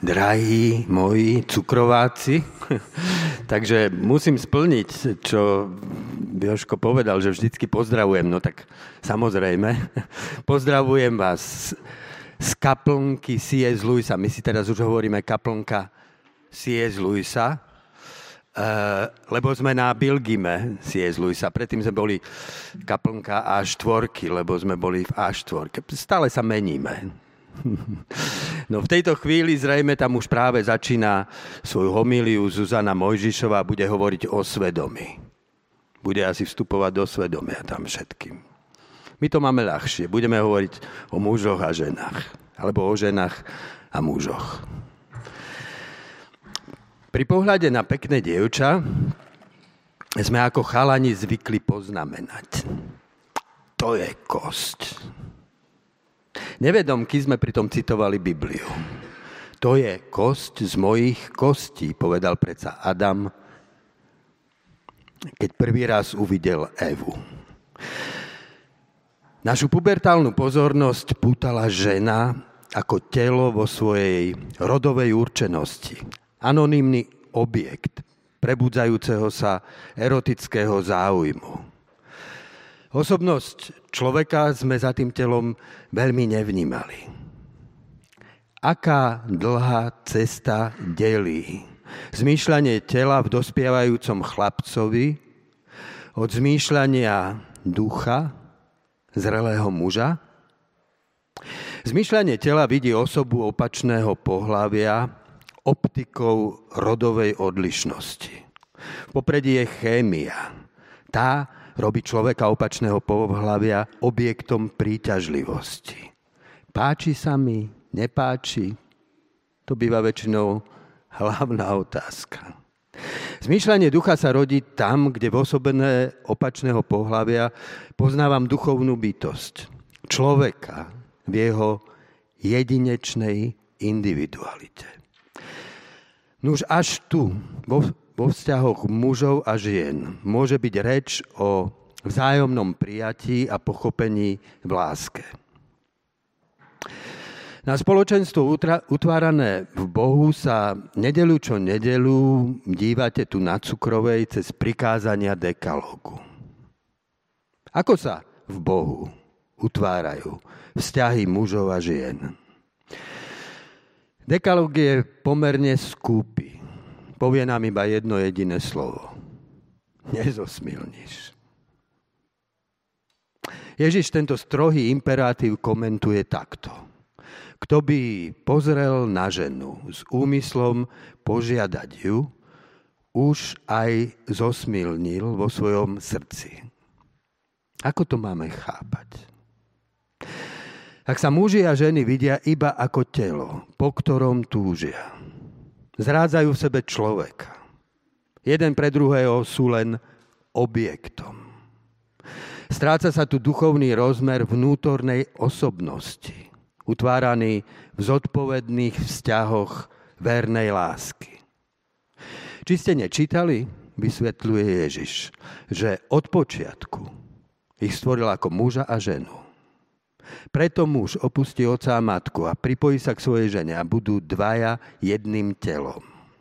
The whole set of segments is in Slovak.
Drahí moji cukrováci, takže musím splniť, čo Jožko povedal, že vždycky pozdravujem. No tak samozrejme, pozdravujem vás z kaplnky C.S. Lewisa. My si teraz už hovoríme kaplnka C.S. Lewisa, lebo sme na Bilgime C.S. Lewisa. Predtým sme boli kaplnka A4, lebo sme boli v A4. Stále sa meníme. No v tejto chvíli zrejme tam už práve začína svoju homíliu Zuzana Mojžišová, bude hovoriť o svedomí. Bude asi vstupovať do svedomia tam všetkým. My to máme ľahšie. Budeme hovoriť o mužoch a ženách. Alebo o ženách a mužoch. Pri pohľade na pekné dievča sme ako chalani zvykli poznamenať. To je kosť. Nevedomky sme pritom citovali Bibliu. To je kosť z mojich kostí, povedal predsa Adam, keď prvý raz uvidel Evu. Našu pubertálnu pozornosť pútala žena ako telo vo svojej rodovej určenosti. Anonymný objekt prebudzajúceho sa erotického záujmu. Osobnosť človeka sme za tým telom veľmi nevnímali. Aká dlhá cesta delí zmýšľanie tela v dospievajúcom chlapcovi od zmýšľania ducha zrelého muža? Zmýšľanie tela vidí osobu opačného pohlavia optikou rodovej odlišnosti. V popredí je chémia. Tá robí človeka opačného pohlavia objektom príťažlivosti. Páči sa mi, nepáči? To býva väčšinou hlavná otázka. Zmýšľanie ducha sa rodí tam, kde v osobené opačného pohlavia poznávam duchovnú bytosť. Človeka v jeho jedinečnej individualite. Nuž až tu, vo vzťahoch mužov a žien môže byť reč o vzájomnom prijatí a pochopení v láske. Na spoločenstvo utvárané v Bohu sa nedeľu čo nedeľu dívate tu na Cukrovej cez prikázania dekalógu. Ako sa v Bohu utvárajú vzťahy mužov a žien? Dekalóg je pomerne skúpy. Povie nám iba jedno jediné slovo. Nezosmilniš. Ježiš tento strohý imperatív komentuje takto. Kto by pozrel na ženu s úmyslom požiadať ju, už aj zosmilnil vo svojom srdci. Ako to máme chápať? Ak sa muži a ženy vidia iba ako telo, po ktorom túžia, zrádzajú v sebe človeka. Jeden pre druhého sú len objektom. Stráca sa tu duchovný rozmer vnútornej osobnosti, utváraný v zodpovedných vzťahoch vernej lásky. Či ste nečítali, vysvetľuje Ježiš, že od počiatku ich stvoril ako muža a ženu. Preto muž opustí otca a matku a pripojí sa k svojej žene a budú dvaja jedným telom.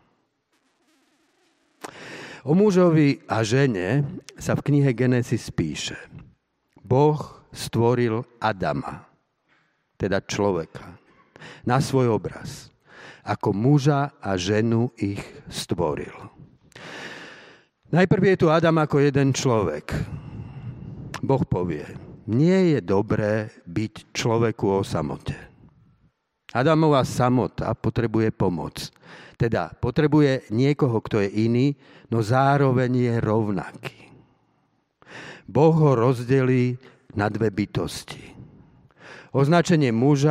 O mužovi a žene sa v knihe Genesis píše: Boh stvoril Adama, teda človeka, na svoj obraz. Ako muža a ženu ich stvoril. Najprv je tu Adam ako jeden človek. Boh povie: nie je dobré byť človeku o samote. Adamová samota potrebuje pomoc. Teda potrebuje niekoho, kto je iný, no zároveň je rovnaký. Boh ho rozdelí na dve bytosti. Označenie muž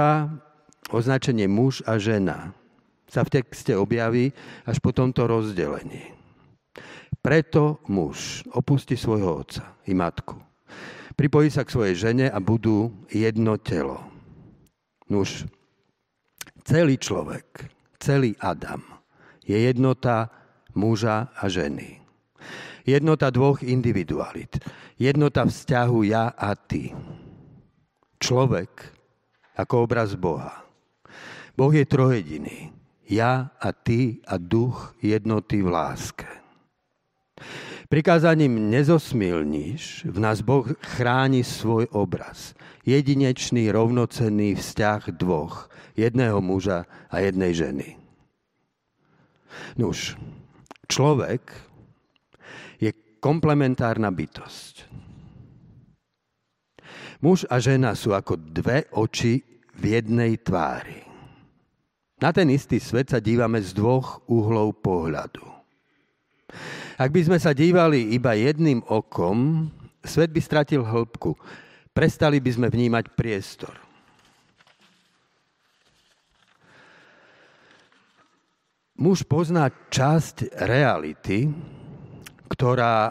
a žena sa v texte objaví až po tomto rozdelení. Preto muž opustí svojho otca i matku. Pripojí sa k svojej žene a budú jedno telo. Nuž, celý človek, celý Adam je jednota muža a ženy. Jednota dvoch individualit. Jednota vzťahu ja a ty. Človek ako obraz Boha. Boh je trojediný. ja a ty a duch jednoty v láske. Prikázaním nezosmilníš, v nás Boh chráni svoj obraz. Jedinečný, rovnocenný vzťah dvoch, jedného muža a jednej ženy. Nuž, človek je komplementárna bytosť. Muž a žena sú ako dve oči v jednej tvári. Na ten istý svet sa dívame z dvoch uhlov pohľadu. Ak by sme sa dívali iba jedným okom, svet by stratil hĺbku. Prestali by sme vnímať priestor. Muž pozná časť reality, ktorá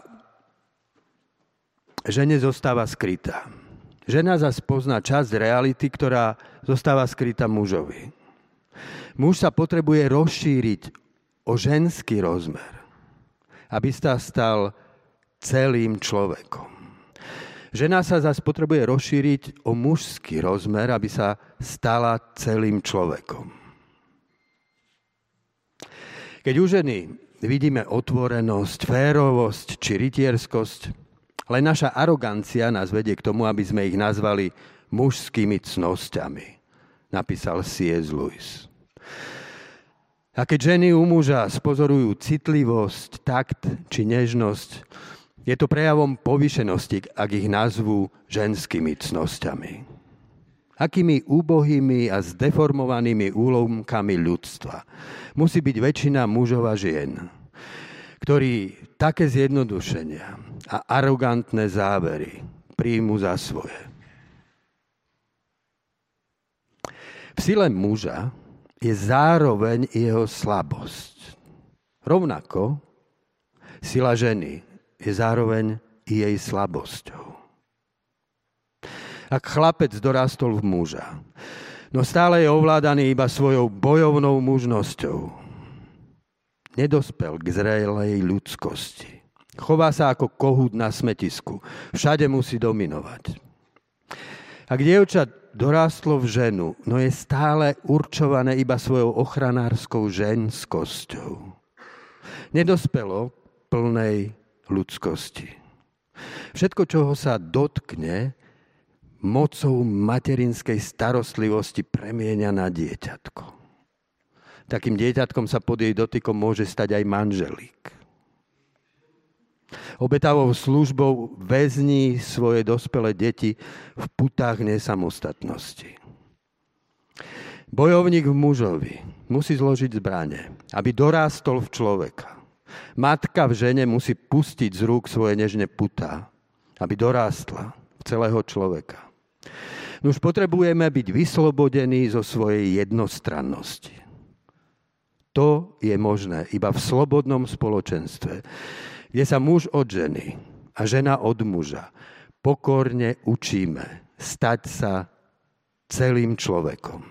žene zostáva skrytá. Žena zas pozná časť reality, ktorá zostáva skrytá mužovi. Muž sa potrebuje rozšíriť o ženský rozmer, aby sa stal celým človekom. Žena sa zas potrebuje rozšíriť o mužský rozmer, aby sa stala celým človekom. Keď u ženy vidíme otvorenosť, férovosť či rytierskosť, len naša arogancia nás vedie k tomu, aby sme ich nazvali mužskými cnosťami, napísal C.S. Lewis. A keď ženy u muža spozorujú citlivosť, takt či nežnosť, je to prejavom povýšenosti, ak ich nazvú ženskými cnosťami. Akými úbohými a zdeformovanými úlomkami ľudstva musí byť väčšina mužov a žien, ktorí také zjednodušenia a arogantné závery príjmu za svoje. V sile muža je zároveň jeho slabosť. Rovnako sila ženy je zároveň i jej slabosťou. Ak chlapec dorástol v muža, no stále je ovládaný iba svojou bojovnou mužnosťou, nedospel k zrelej ľudskosti. Chová sa ako kohút na smetisku. Všade musí dominovať. Ak dievča dorástlo v ženu, no je stále určované iba svojou ochranárskou ženskosťou. Nedospelo plnej ľudskosti. Všetko, čoho sa dotkne, mocou materinskej starostlivosti premieňa na dieťatko. Takým dieťatkom sa pod jej dotykom môže stať aj manželík. Obetavou službou väzní svoje dospelé deti v putách nesamostatnosti. Bojovník v mužovi musí zložiť zbrane, aby dorástol v človeka. Matka v žene musí pustiť z rúk svoje nežné putá, aby dorástla v celého človeka. Nuž potrebujeme byť vyslobodení zo svojej jednostrannosti. To je možné iba v slobodnom spoločenstve, kde sa muž od ženy a žena od muža pokorne učíme stať sa celým človekom.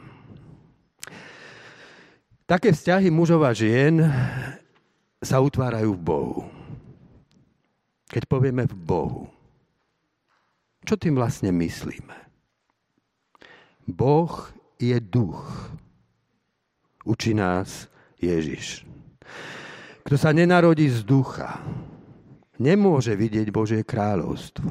Také vzťahy mužov a žien sa utvárajú v Bohu. Keď povieme v Bohu, čo tým vlastne myslíme? Boh je duch. Učí nás Ježiš. Kto sa nenarodí z ducha, nemôže vidieť Božie kráľovstvo.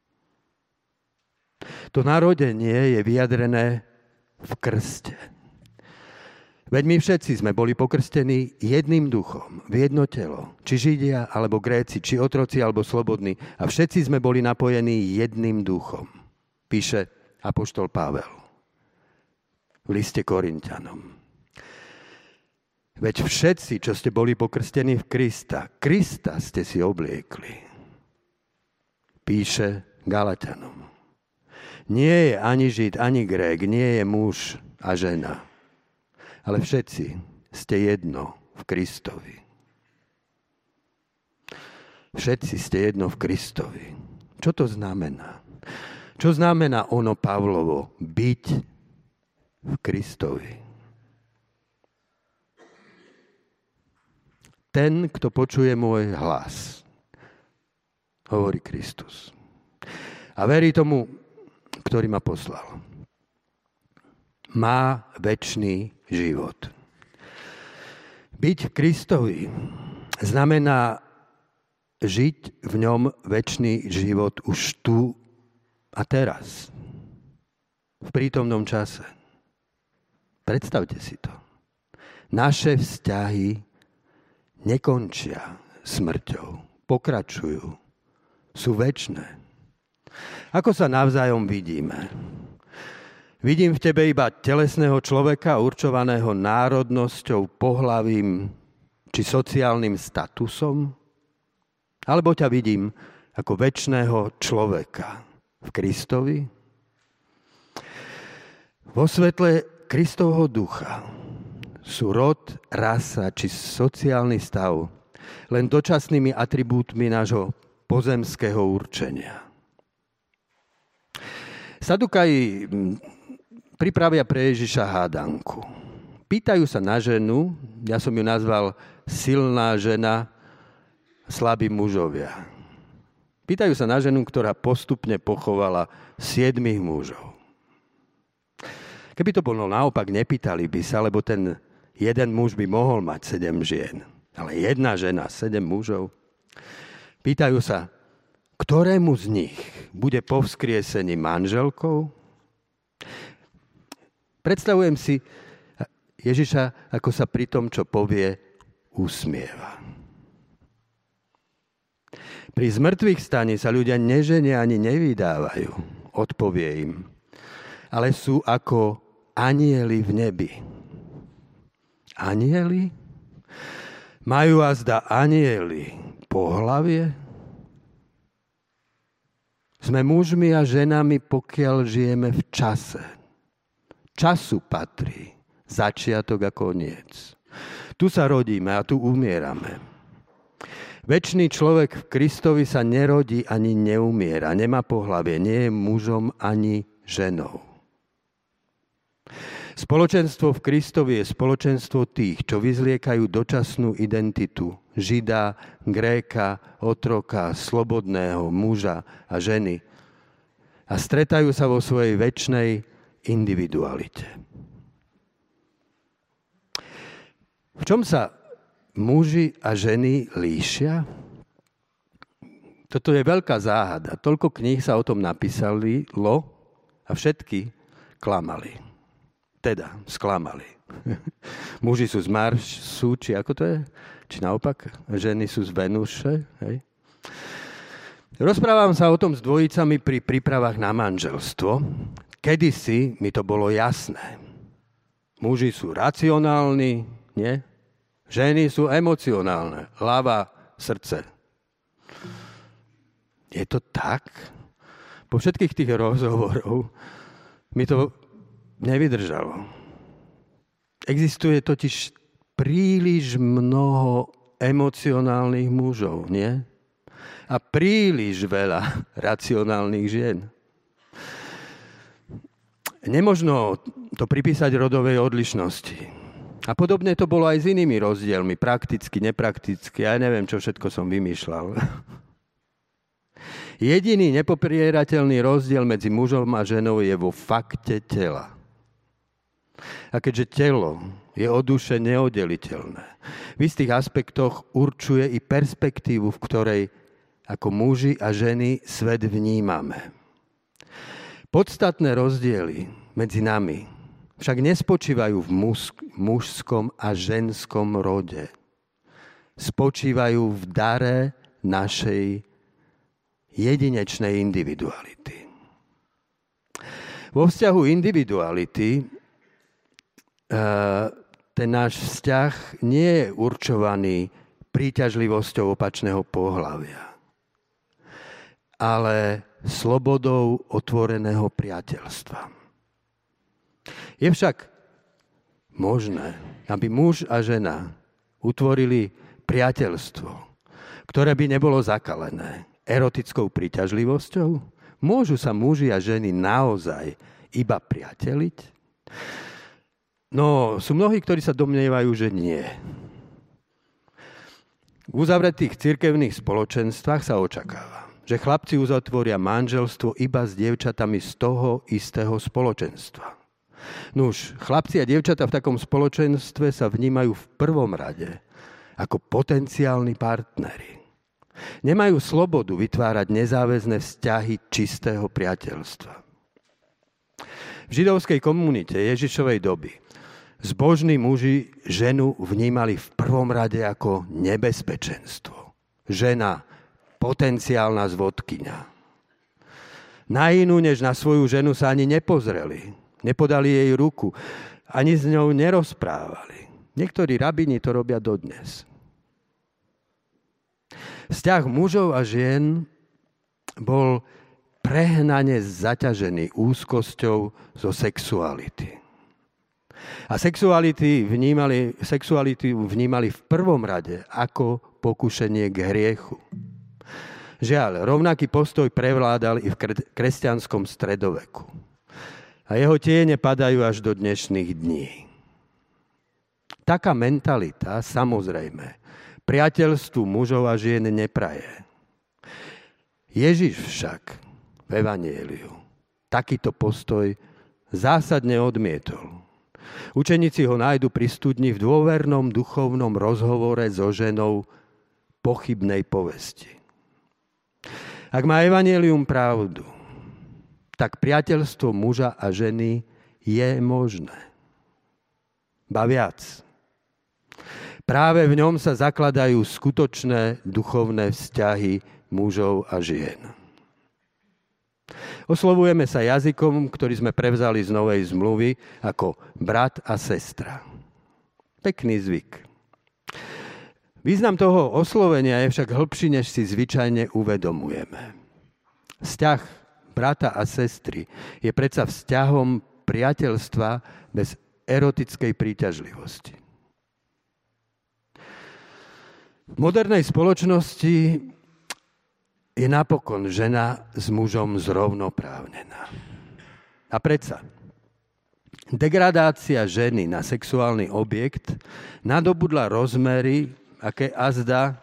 To narodenie je vyjadrené v krste. Veď my všetci sme boli pokrstení jedným duchom, v jedno telo, či Židia, alebo Gréci, či otroci, alebo slobodní, a všetci sme boli napojení jedným duchom, píše apoštol Pavel v liste Korinťanom. Veď všetci, čo ste boli pokrstení v Krista ste si obliekli, píše Galaťanom. Nie je ani Žid, ani Grék, nie je muž a žena, ale všetci ste jedno v Kristovi. Všetci ste jedno v Kristovi. Čo to znamená? Čo znamená ono Pavlovo byť v Kristovi? Ten, kto počuje môj hlas, hovorí Kristus, a verí tomu, ktorý ma poslal, má večný život. Byť v Kristovi znamená žiť v ňom večný život už tu a teraz. V prítomnom čase. Predstavte si to. Naše vzťahy nekončia smrťou. Pokračujú. Sú večné. Ako sa navzájom vidíme? Vidím v tebe iba telesného človeka určovaného národnosťou, pohlavím či sociálnym statusom? Alebo ťa vidím ako večného človeka v Kristovi? Vo svetle Kristovho ducha sú rod, rasa či sociálny stav len dočasnými atribútmi nášho pozemského určenia. Sadukaji pripravia pre Ježiša hádanku. Pýtajú sa na ženu, ja som ju nazval silná žena, slabí mužovia. Pýtajú sa na ženu, ktorá postupne pochovala 7 mužov. Keby to bolo naopak, nepýtali by sa, lebo ten jeden muž by mohol mať 7 žien. Ale jedna žena, 7 mužov. Pýtajú sa, ktorému z nich bude po vzkriesení manželkou? Predstavujem si Ježiša, ako sa pri tom, čo povie, usmieva. Pri zmrtvých staní sa ľudia neženia ani nevydávajú, odpovie im, ale sú ako anjeli v nebi. Anjeli? Majú azda anjeli pohlavie? Sme mužmi a ženami, pokiaľ žijeme v čase. Času patrí začiatok a koniec. Tu sa rodíme a tu umierame. Večný človek v Kristovi sa nerodí ani neumiera, nemá pohlavie, nie je mužom ani ženou. Spoločenstvo v Kristovi je spoločenstvo tých, čo vyzliekajú dočasnú identitu Žida, Gréka, otroka, slobodného muža a ženy a stretajú sa vo svojej večnej individualite. V čom sa muži a ženy líšia? Toto je veľká záhada. Toľko kníh sa o tom napísali, a všetky klamali. Teda sklamali. Muži sú z Marsu, či ako to je? Či naopak? Ženy sú z Venuše. Hej? Rozprávam sa o tom s dvojicami pri prípravách na manželstvo. Kedysi mi to bolo jasné. Muži sú racionálni, nie? Ženy sú emocionálne. Hlava, srdce. Je to tak? Po všetkých tých rozhovoroch mi to nevydržalo. Existuje totiž príliš mnoho emocionálnych mužov, nie? A príliš veľa racionálnych žien. Nemožno to pripísať rodovej odlišnosti. A podobne to bolo aj s inými rozdielmi, prakticky, neprakticky, ja neviem, čo všetko som vymýšľal. Jediný nepoprierateľný rozdiel medzi mužom a ženou je vo fakte tela. A keďže telo je od duše neoddeliteľné, v istých aspektoch určuje i perspektívu, v ktorej ako muži a ženy svet vnímame. Podstatné rozdiely medzi nami však nespočívajú v mužskom a ženskom rode. Spočívajú v dare našej jedinečnej individuality. Vo vzťahu individuality ten náš vzťah nie je určovaný príťažlivosťou opačného pohlavia, ale slobodou otvoreného priateľstva. Je však možné, aby muž a žena utvorili priateľstvo, ktoré by nebolo zakalené erotickou príťažlivosťou? Môžu sa muži a ženy naozaj iba priateliť? No, sú mnohí, ktorí sa domnievajú, že nie. V uzavretých cirkevných spoločenstvách sa očakáva, že chlapci uzatvoria manželstvo iba s dievčatami z toho istého spoločenstva. Nuž, chlapci a dievčatá v takom spoločenstve sa vnímajú v prvom rade ako potenciálni partneri. Nemajú slobodu vytvárať nezáväzné vzťahy čistého priateľstva. V židovskej komunite Ježišovej doby zbožní muži ženu vnímali v prvom rade ako nebezpečenstvo. Žena, potenciálna zvodkyňa. Na inú než na svoju ženu sa ani nepozreli. Nepodali jej ruku. Ani s ňou nerozprávali. Niektorí rabíni to robia dodnes. Vzťah mužov a žien bol prehnane zaťažený úzkosťou zo sexuality. A sexualitu vnímali v prvom rade ako pokušenie k hriechu. Žiaľ, rovnaký postoj prevládal i v kresťanskom stredoveku. A jeho tiene padajú až do dnešných dní. Taká mentalita, samozrejme, priateľstvu mužov a žien nepraje. Ježiš však v Evanjeliu takýto postoj zásadne odmietol. Učeníci ho nájdu pri studni v dôvernom duchovnom rozhovore so ženou pochybnej povesti. Ak má Evanjelium pravdu, tak priateľstvo muža a ženy je možné. Ba viac. Práve v ňom sa zakladajú skutočné duchovné vzťahy mužov a žien. Oslovujeme sa jazykom, ktorý sme prevzali z Novej zmluvy, ako brat a sestra. Pekný zvyk. Význam toho oslovenia je však hĺbší, než si zvyčajne uvedomujeme. Vzťah brata a sestry je predsa vzťahom priateľstva bez erotickej príťažlivosti. V modernej spoločnosti je napokon žena s mužom zrovnoprávnená. A predsa, degradácia ženy na sexuálny objekt nadobudla rozmery, aké azda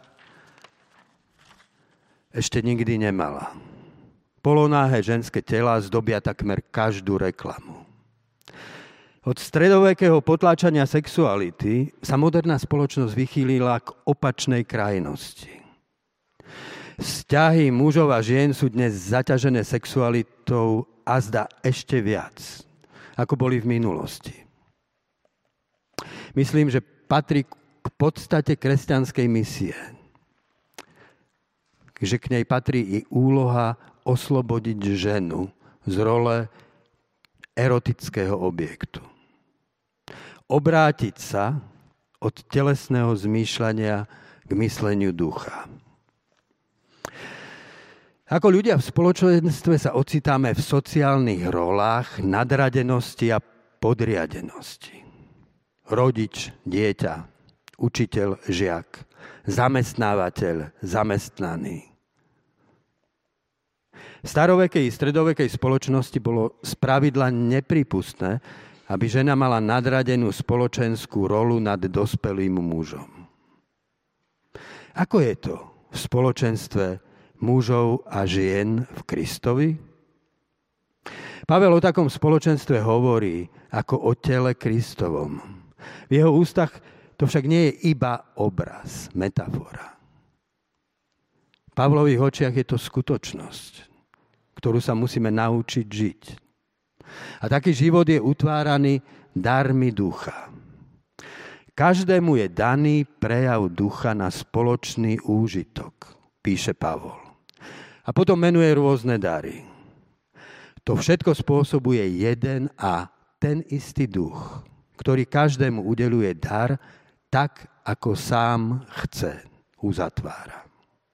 ešte nikdy nemala. Polonáhé ženské telá zdobia takmer každú reklamu. Od stredovekého potláčania sexuality sa moderná spoločnosť vychýlila k opačnej krajnosti. Vzťahy mužov a žien sú dnes zaťažené sexualitou azda ešte viac, ako boli v minulosti. Myslím, že patrí k podstate kresťanskej misie, že k nej patrí i úloha oslobodiť ženu z role erotického objektu. Obrátiť sa od telesného zmýšľania k mysleniu ducha. Ako ľudia v spoločenstve sa ocitáme v sociálnych rolách nadradenosti a podriadenosti. Rodič, dieťa, učiteľ, žiak, zamestnávateľ, zamestnaný. V starovekej i stredovekej spoločnosti bolo spravidla neprípustné, aby žena mala nadradenú spoločenskú rolu nad dospelým mužom. Ako je to v spoločenstve mužov a žien v Kristovi? Pavel o takom spoločenstve hovorí ako o tele Kristovom. V jeho ústach to však nie je iba obraz, metafora. V Pavlových očiach je to skutočnosť, ktorú sa musíme naučiť žiť. A taký život je utváraný darmi ducha. Každému je daný prejav ducha na spoločný úžitok, píše Pavol. A potom menuje rôzne dary. To všetko spôsobuje jeden a ten istý duch, ktorý každému udeľuje dar tak, ako sám chce, uzatvára.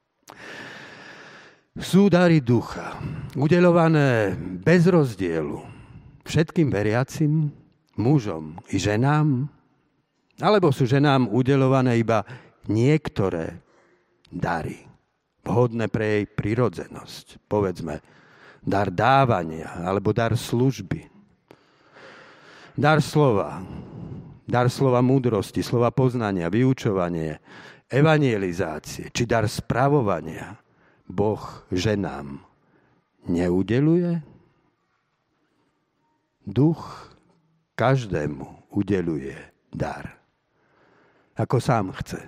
Sú dary ducha, udeľované bez rozdielu všetkým veriacim, mužom i ženám, alebo sú ženám udeľované iba niektoré dary, vhodné pre jej prirodzenosť. Povedzme, dar dávania alebo dar služby. Dar slova múdrosti, slova poznania, vyučovanie, evangelizácie, či dar spravovania Boh ženám neudeľuje? Duch každému udeľuje dar, ako sám chce.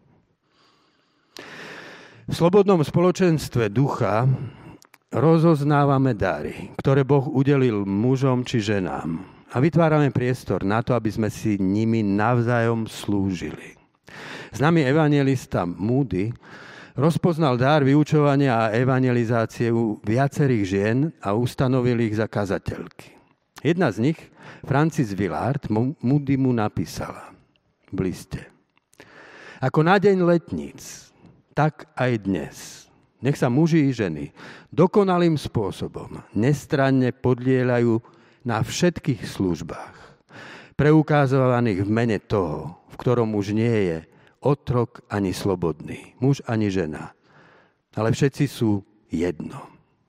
V slobodnom spoločenstve ducha rozoznávame dary, ktoré Boh udelil mužom či ženám a vytvárame priestor na to, aby sme si nimi navzájom slúžili. Známy evanjelista Moody rozpoznal dar vyučovania a evangelizácie u viacerých žien a ustanovil ich za kazateľky. Jedna z nich, Frances Willard, Moody mu napísala v liste: Ako na deň letníc, tak aj dnes. Nech sa muži i ženy dokonalým spôsobom nestranne podieľajú na všetkých službách, preukazovaných v mene toho, v ktorom už nie je otrok ani slobodný, muž ani žena, ale všetci sú jedno.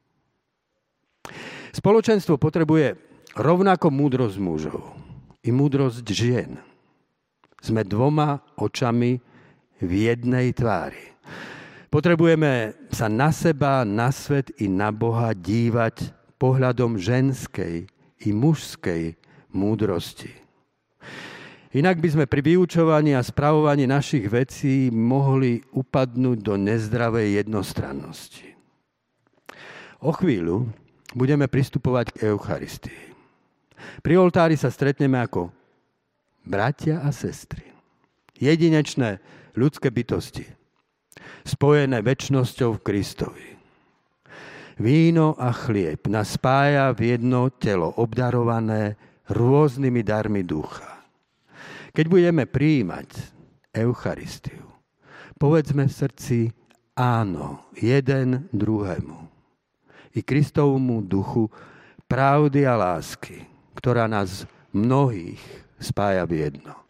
Spoločenstvo potrebuje rovnako múdrosť mužov i múdrosť žien. Sme dvoma očami v jednej tvári. Potrebujeme sa na seba, na svet i na Boha dívať pohľadom ženskej i mužskej múdrosti. Inak by sme pri vyučovaní a spravovaní našich vecí mohli upadnúť do nezdravej jednostrannosti. O chvíľu budeme pristupovať k Eucharistii. Pri oltári sa stretneme ako bratia a sestry. Jedinečné ľudské bytosti, spojené večnosťou v Kristovi. Víno a chlieb nás spája v jedno telo, obdarované rôznymi darmi ducha. Keď budeme prijímať Eucharistiu, povedzme v srdci áno jeden druhému i Kristovmu duchu pravdy a lásky, ktorá nás mnohých spája v jedno.